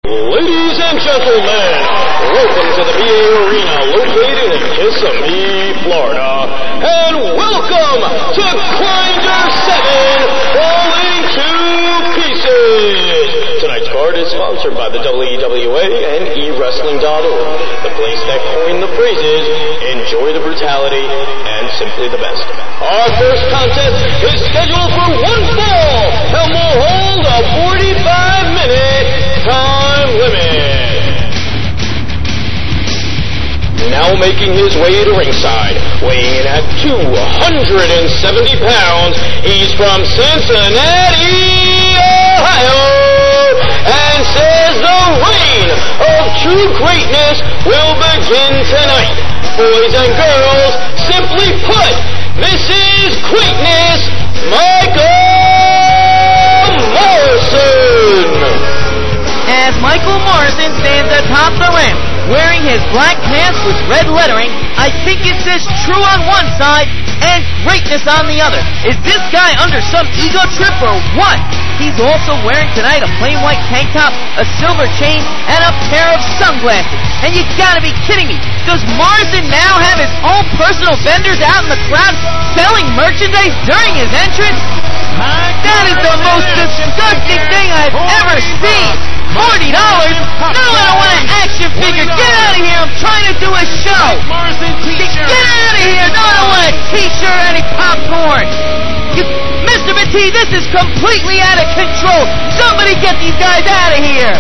Ladies and gentlemen, welcome to the PA Arena located in Kissimmee, Florida. And welcome to Grinder 7 Falling to Pieces. Tonight's card is sponsored by the WEWA and eWrestling.org, the place that coined the phrases, enjoy the brutality, and simply the best. Our first contest is scheduled for one fall and will hold a 45-minute time limit. Now making his way to ringside, weighing in at 270 pounds, he's from Cincinnati, Ohio, and says the reign of true greatness will begin tonight. Boys and girls, simply put, this is greatness, Michael Morrison. As Michael Morrison stands atop the ramp, wearing his black pants with red lettering, I think it says true on one side and greatness on the other. Is this guy under some ego trip or what? He's also wearing tonight a plain white tank top, a silver chain, and a pair of sunglasses. And you gotta be kidding me. Does Morrison now have his own personal vendors out in the crowd selling merchandise during his entrance? That is the most disgusting thing I've ever seen. $40? No, I don't want an action figure. Get out of here. I'm trying to do a show. Get out of here. No, I don't want a t-shirt or any popcorn. Mr. Batiste, this is completely out of control. Somebody get these guys out of here.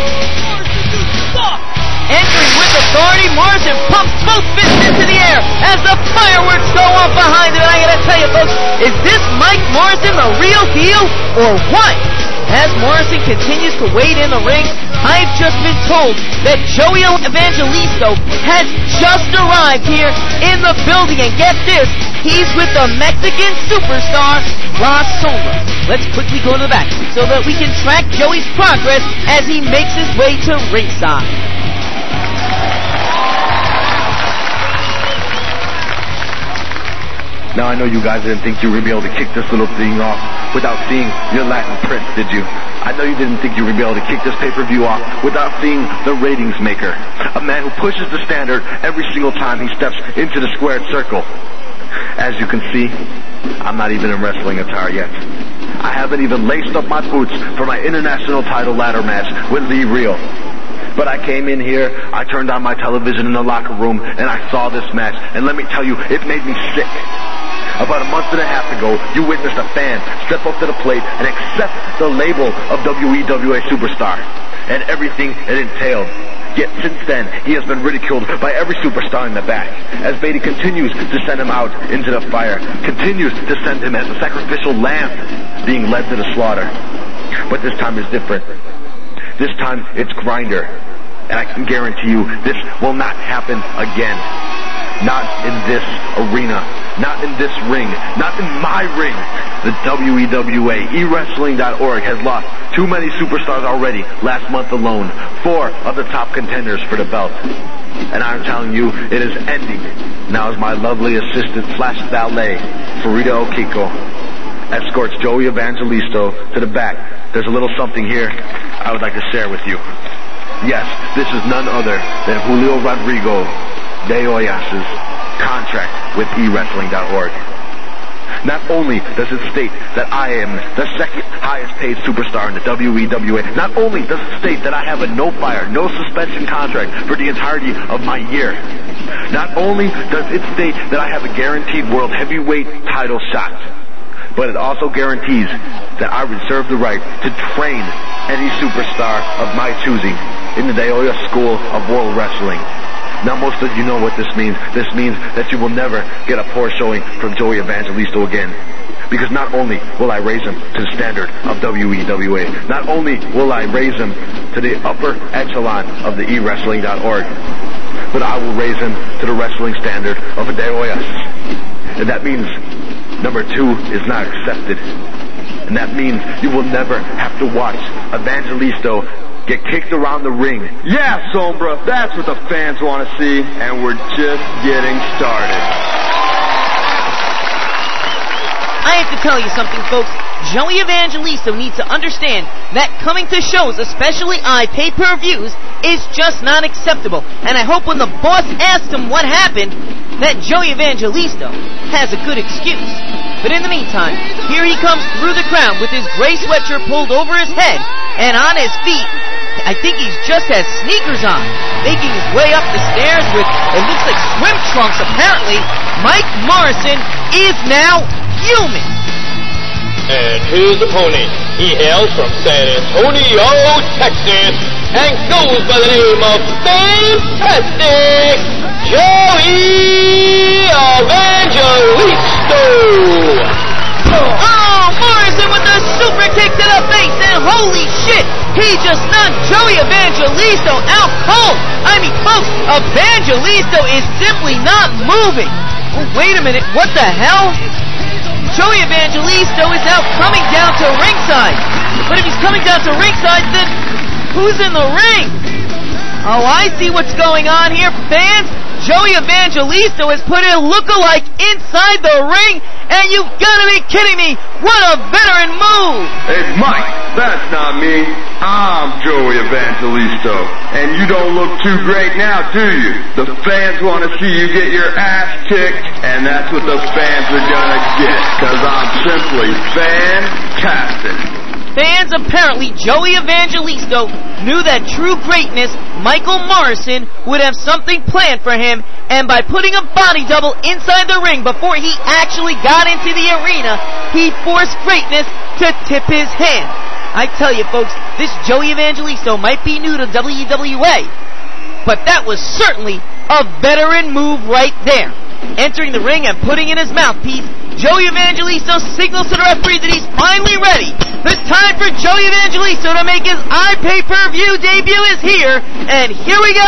Entering with authority, Morrison pumps both fists into the air as the fireworks go off behind him. And I gotta tell you, folks, is this Mike Morrison the real deal or what? As Morrison continues to wade in the ring, I've just been told that Joey Evangelisto has just arrived here in the building. And get this, he's with the Mexican superstar, La Sombra. Let's quickly go to the back so that we can track Joey's progress as he makes his way to ringside. Now, I know you guys didn't think you were going to be able to kick this little thing off without seeing your Latin prince, did you? I know you didn't think you were going to be able to kick this pay-per-view off without seeing the ratings maker. A man who pushes the standard every single time he steps into the squared circle. As you can see, I'm not even in wrestling attire yet. I haven't even laced up my boots for my international title ladder match with Lee Real. But I came in here, I turned on my television in the locker room, and I saw this match. And let me tell you, it made me sick. About a month and a half ago, you witnessed a fan step up to the plate and accept the label of WEWA Superstar and everything it entailed. Yet since then, he has been ridiculed by every superstar in the back, as Beatty continues to send him out into the fire, continues to send him as a sacrificial lamb being led to the slaughter. But this time is different. This time, it's Grinder. And I can guarantee you, this will not happen again. Not in this arena. Not in this ring. Not in my ring. The WEWA, eWrestling.org, has lost too many superstars already last month alone. 4 of the top contenders for the belt. And I'm telling you, it is ending. Now as my lovely assistant slash valet, Farida Okiko, escorts Joey Evangelisto to the back. There's a little something here I would like to share with you. Yes, this is none other than Julio Rodrigo de Hoyos' contract with eWrestling.org. Not only does it state that I am the second highest paid superstar in the WEWA, not only does it state that I have a no fire, no suspension contract for the entirety of my year, not only does it state that I have a guaranteed world heavyweight title shot, but it also guarantees that I reserve the right to train any superstar of my choosing in the De Hoyos School of World Wrestling. Now, most of you know what this means. This means that you will never get a poor showing from Joey Evangelisto again. Because not only will I raise him to the standard of WEWA, not only will I raise him to the upper echelon of the eWrestling.org, but I will raise him to the wrestling standard of a De Hoyos. And that means number 2 is not accepted. And that means you will never have to watch Evangelisto get kicked around the ring. Yeah, Sombra, that's what the fans want to see, and we're just getting started. I have to tell you something, folks. Joey Evangelisto needs to understand that coming to shows, especially pay-per-views, is just not acceptable. And I hope when the boss asks him what happened, that Joey Evangelisto has a good excuse. But in the meantime, here he comes through the crowd with his gray sweatshirt pulled over his head, and on his feet, I think he's just has sneakers on, making his way up the stairs with, it looks like swim trunks apparently. Mike Morrison is now fuming. And his opponent, he hails from San Antonio, Texas, and goes by the name of Fantastic Joey Evangelisto. Oh, Morrison with a super kick to the face, and holy shit, he just knocked Joey Evangelisto out cold. I mean, folks, Evangelisto is simply not moving. Oh, wait a minute, what the hell? Joey Evangelisto is now coming down to ringside. But if he's coming down to ringside, then who's in the ring? Oh, I see what's going on here, fans. Joey Evangelisto has put a look-alike inside the ring, and you've got to be kidding me. What a veteran move. Hey, Mike, that's not me. I'm Joey Evangelisto. And you don't look too great now, do you? The fans want to see you get your ass kicked, and that's what the fans are going to get, because I'm simply fantastic. Fans, apparently, Joey Evangelisto knew that true greatness, Michael Morrison, would have something planned for him, and by putting a body double inside the ring before he actually got into the arena, he forced greatness to tip his hand. I tell you, folks, this Joey Evangelisto might be new to WWA, but that was certainly a veteran move right there. Entering the ring and putting in his mouthpiece, Joey Evangelisto signals to the referee that he's finally ready. The time for Joey Evangelisto to make his pay-per-view debut is here, and here we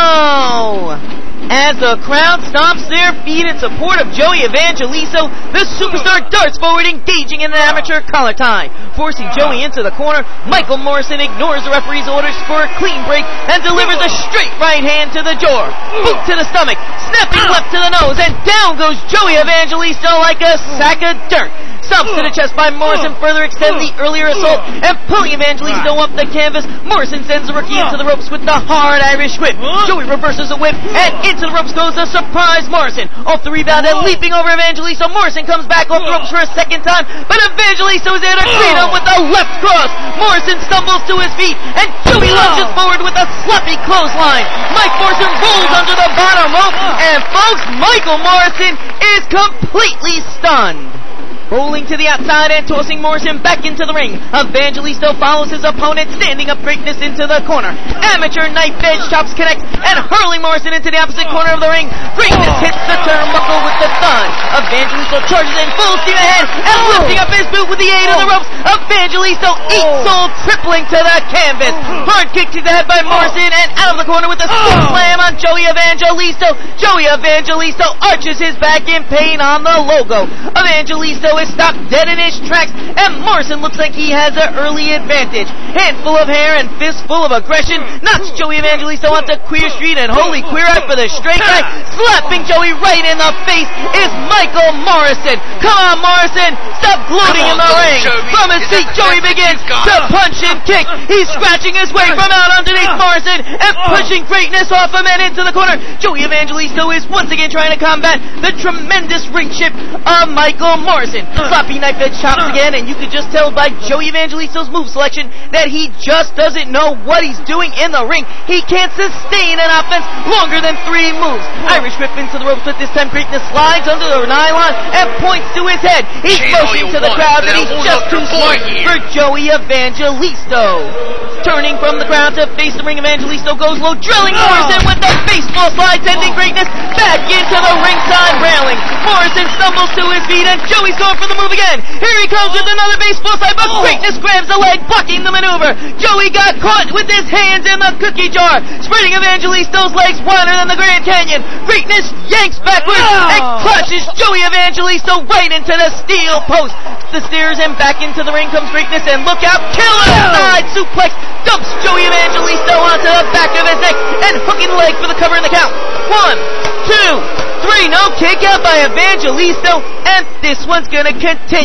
go! As the crowd stomps their feet in support of Joey Evangelisto, the superstar darts forward, engaging in an amateur collar tie. Forcing Joey into the corner, Michael Morrison ignores the referee's orders for a clean break and delivers a straight right hand to the jaw. Boot to the stomach, snapping left to the nose, and down goes Joey Evangelisto like a sack of dirt. Stomps to the chest by Morrison further extend the earlier assault, and pulling Evangelisto up the canvas, Morrison sends the rookie into the ropes with the hard Irish whip. Joey reverses the whip, and into the ropes goes the surprise Morrison. Off the rebound and leaping over Evangelisto, Morrison comes back off the ropes for a second time, but Evangelisto is there to greet him with the left cross. Morrison stumbles to his feet, and Joey lunges forward with a sloppy clothesline. Mike Morrison rolls under the bottom rope, and folks, Michael Morrison is completely stunned. Rolling to the outside and tossing Morrison back into the ring. Evangelisto follows his opponent, standing up greatness into the corner. Amateur knife edge chops connect, and hurling Morrison into the opposite corner of the ring. Greatness hits the turnbuckle with the thud. Evangelisto charges in full steam ahead, and lifting up his boot with the aid of the ropes, Evangelisto eats soul, tripling to the canvas. Hard kick to the head by Morrison, and out of the corner with a stick slam on Joey Evangelisto. Joey Evangelisto arches his back in pain on the logo. Evangelisto is stopped dead in his tracks, and Morrison looks like he has an early advantage. Handful of hair and fistful of aggression knocks Joey Evangelisto onto Queer Street, and holy queer eye for the straight guy. Slapping Joey right in the face is Michael Morrison. Come on, Morrison, stop gloating in the ring. From his seat, Joey begins to punch and kick. He's scratching his way from out underneath Morrison and pushing greatness off him and into the corner. Joey Evangelisto is once again trying to combat the tremendous ring shift of Michael Morrison. Sloppy knife edge chops again, and you can just tell by Joey Evangelisto's move selection that he just doesn't know what he's doing in the ring. He can't sustain an offense longer than 3 moves. Irish whip into the ropes, but this time greatness slides under the nylon and points to his head. He's motioning to the crowd that he's just too smart for Joey Evangelisto. Turning from the crowd to face the ring, Evangelisto goes low, drilling Morrison with the baseball slide, sending greatness back into the ringside railing. Morrison stumbles to his feet, and Joey's going for the move again. Here he comes with another baseball slide, but greatness grabs the leg, blocking the maneuver. Joey got caught with his hands in the cookie jar, spreading Evangelisto's legs wider than the Grand Canyon. Greatness yanks backwards and crushes Joey Evangelisto right into the steel post. The stairs and back into the ring comes Greatness, and look out, killer side suplex dumps Joey Evangelisto onto the back of his neck, and hooking leg for the cover in the count. 1, 2, 3, no kick out by Evangelisto, and this one's gonna continue.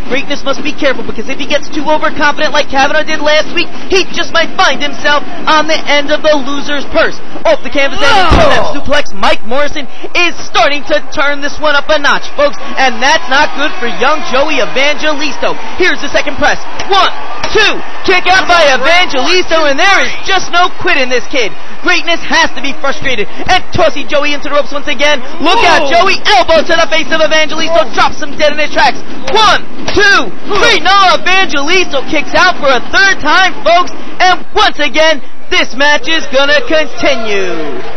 Greatness must be careful, because if he gets too overconfident like Kavanaugh did last week, he just might find himself on the end of the loser's purse. Off the canvas and into that suplex, Mike Morrison is starting to turn this one up a notch, folks, and that's not good for young Joey Evangelisto. Here's the second press. 1, 2, kick out by Evangelisto, and there is just no quit in this kid. Greatness has to be frustrated, and tossing Joey into the ropes once again. Look out, Joey, elbow to the face of Evangelisto, drops him dead in his tracks. 1, 2, 3, no, Evangelisto kicks out for a third time, folks, and once again, this match is gonna continue.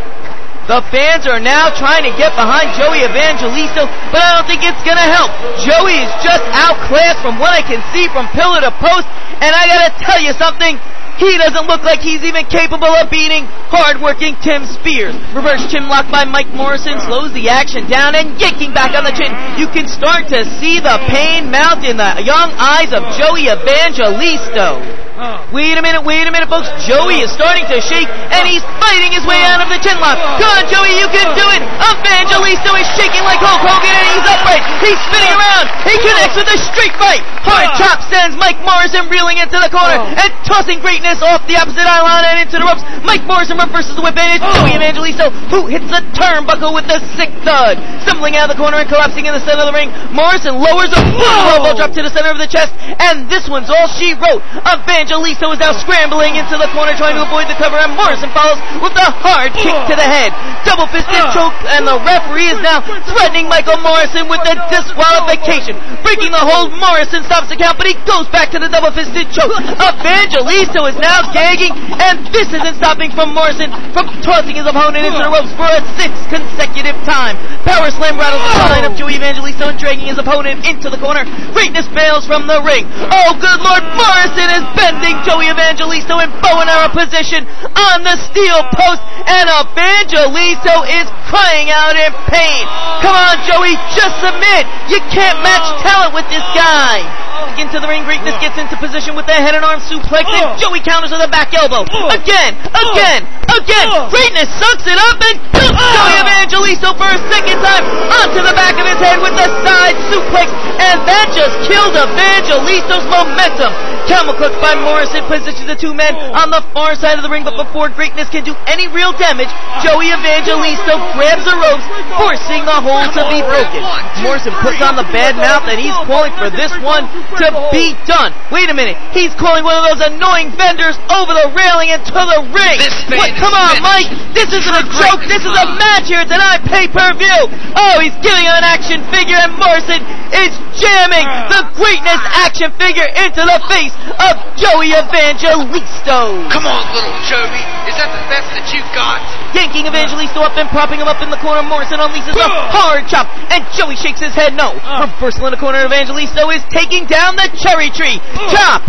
The fans are now trying to get behind Joey Evangelisto, but I don't think it's gonna help. Joey is just outclassed from what I can see from pillar to post, and I gotta tell you something, he doesn't look like he's even capable of beating hard-working Tim Spears. Reverse chin lock by Mike Morrison slows the action down, and yanking back on the chin. You can start to see the pain mount in the young eyes of Joey Evangelisto. Wait a minute, folks. Joey is starting to shake, and he's fighting his way out of the chin lock. Come on, Joey, you can do it. Evangelisto is shaking like Hulk Hogan, and he's upright. He's spinning around. He connects with a street fight. Hard chop sends Mike Morrison reeling into the corner, and tossing Greatness off the opposite eye line and into the ropes. Mike Morrison reverses the whip, and it's Joey Evangelisto who hits the turnbuckle with a sick thud. Stumbling out of the corner and collapsing in the center of the ring, Morrison lowers a elbow drop to the center of the chest, and this one's all she wrote. Evangelisto is now scrambling into the corner trying to avoid the cover, and Morrison follows with a hard kick to the head. Double-fisted choke, and the referee is now threatening Michael Morrison with a disqualification. Breaking the hold, Morrison stops the count, but he goes back to the double-fisted choke. Evangelisto is now gagging, and this isn't stopping from Morrison from tossing his opponent into the ropes for a 6th consecutive time. Power slam rattles the spine of Joey Evangelisto and dragging his opponent into the corner. Greatness bails from the ring. Oh, good Lord, Morrison is bending Joey Evangelisto in bow and arrow position on the steel post, and Evangelisto is crying out in pain. Come on, Joey, just submit. You can't match talent with this guy. Into the ring, Greatness gets into position with the head and arm suplex, and Joey counters with a back elbow. Again. Greatness sucks it up and dumps Joey Evangelisto for a second time onto the back of his head with a side suplex, and that just killed Evangelisto's momentum. Camel clutch by Morrison positions the two men on the far side of the ring, but before Greatness can do any real damage, Joey Evangelisto grabs the ropes, forcing the hold to be broken. Morrison puts on the bad mouth, and he's calling for this one to be done. Wait a minute, he's calling one of those annoying vendors over the railing into the ring. What? Come on, Mike, this isn't a joke, this is a match here tonight, pay-per-view. Oh, he's giving an action figure, and Morrison is jamming the Greatness action figure into the face of Joey Evangelisto. Come on, little Joey, is that the best that you got? Yanking Evangelisto up and propping him up in the corner, Morrison unleashes a hard chop, and Joey shakes his head no. Reversal in the corner, Evangelisto is taking down the cherry tree. Chop!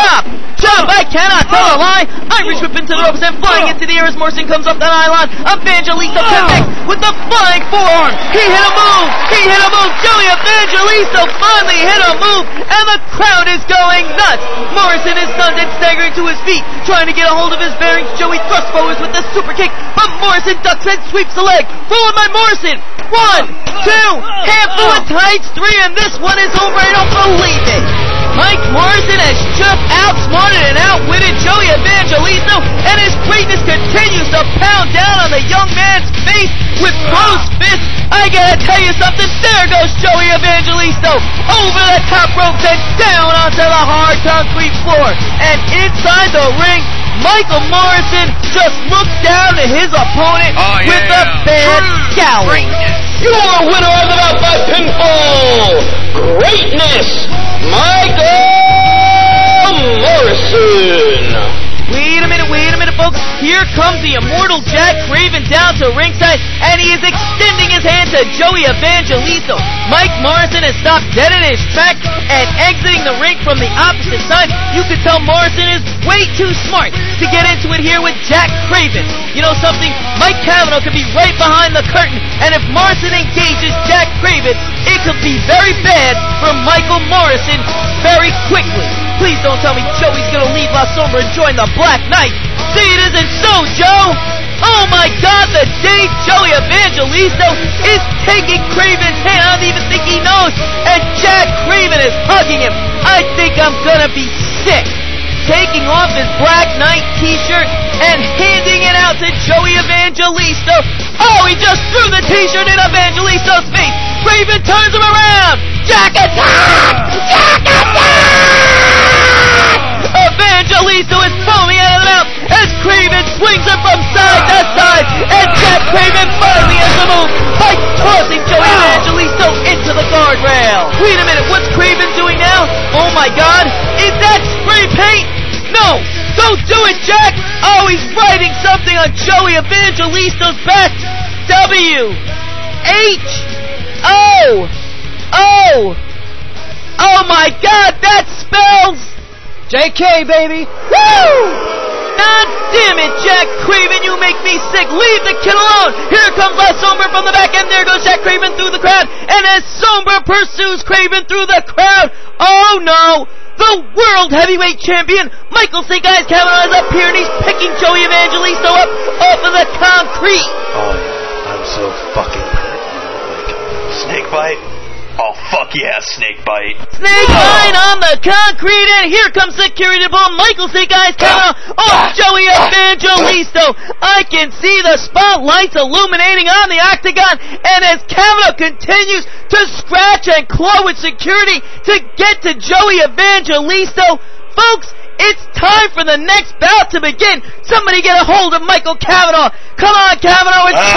I cannot tell a lie. Irish whip into the ropes and flying into the air as Morrison comes up the nylon. Evangelisto connects with the flying forearm. He hit a move. Joey Evangelisto finally hit a move, and the crowd is going nuts. Morrison is stunned and staggering to his feet, trying to get a hold of his bearings. Joey thrusts forwards with the super kick, but Morrison ducks and sweeps the leg. Followed by Morrison. 1, 2, handful of tights, 3, and this one is over. I don't believe it. Mike Morrison has just outsmarted and outwitted Joey Evangelisto, and his Greatness continues to pound down on the young man's face with closed fists. I gotta tell you something, there goes Joey Evangelisto over the top ropes and down onto the hard concrete floor. And inside the ring, Michael Morrison just looks down at his opponent with a bad scowl. Your winner of the bout by pinfall, Greatness, Michael Morrison. Wait a minute, folks. Here comes the immortal Jack Craven down to ringside, and he is extending his hand to Joey Evangelisto. Mike Morrison has stopped dead in his tracks and exiting the ring from the opposite side. You can tell Morrison is way too smart to get into it here with Jack Craven. You know something? Mike Kavanaugh could be right behind the curtain, and if Morrison engages Jack Craven, it could be very bad for Michael Morrison very quickly. Please don't tell me Joey's gonna leave La Sombra and join the Black Knight. See, it isn't so, Joe. Oh my God, But the day Joey Evangelisto is taking Craven's hand, I don't even think he knows, and Jack Craven is hugging him. I think I'm gonna be sick. Taking off his Black Knight t-shirt and handing it out to Joey Evangelisto. Oh, he just threw the t-shirt in Evangelisto's face. Craven turns him around. Jack attack! Jack attack! Evangelisto is foaming out of the mouth as Craven swings him from side to side, and Jack Craven finally has the move by tossing Joey Evangelisto into the guardrail. Wait a minute, what's Craven doing now? Oh my God, is that spray paint? No! Don't do it, Jack! Oh, he's writing something on Joey Evangelisto's back. W-H-O. Oh my God, that spells JK, baby! Woo! God damn it, Jack Craven, you make me sick. Leave the kid alone. Here comes La Sombra from the back end. There goes Jack Craven through the crowd. And as Sombra pursues Craven through the crowd, oh no! The World Heavyweight Champion, Michael St. Guys Cavanaugh, is up here and he's picking Joey Evangelisto up off of the concrete. Oh, I'm so fucking hurt. Like, snake bite? Oh, fuck yeah, snake bite. Snake bite on the concrete, and here comes security to pull Michael St. Guys Cavanaugh off Joey Evangelisto. I can see the spotlights illuminating on the octagon, and as Cavanaugh continues to scratch and claw with security to get to Joey Evangelisto, folks, it's time for the next bout to begin. Somebody get a hold of Michael Cavanaugh. Come on, Cavanaugh, it's